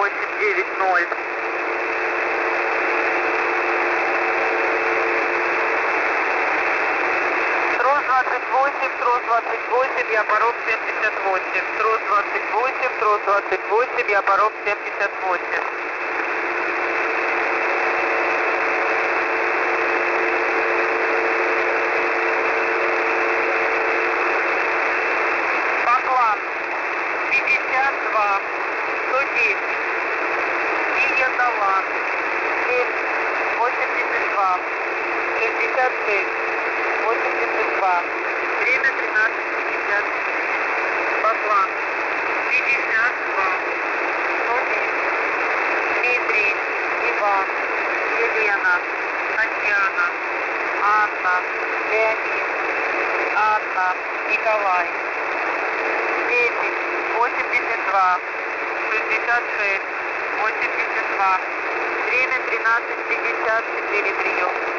890. Трос 28, я порог 78. Трос 28, я порог 78. Баклан 52, 110. Ия Талан 7, 82, 66, 82. Время 13:50. Баклан 52, 110. Дмитрий, Иван, Елена, Татьяна, Анна, Леонид, Анна, Николай. 10, 82, 66, 82. Время 13:54, прием.